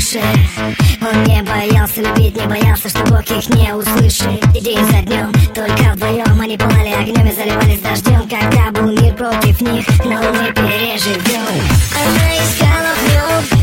душе. Он не боялся любить, не боялся, что Бог их не услышит. И день за днем, только вдвоем они пылали огнем и заливались дождем. Когда был мир против них, но мы переживем. Она искала в нем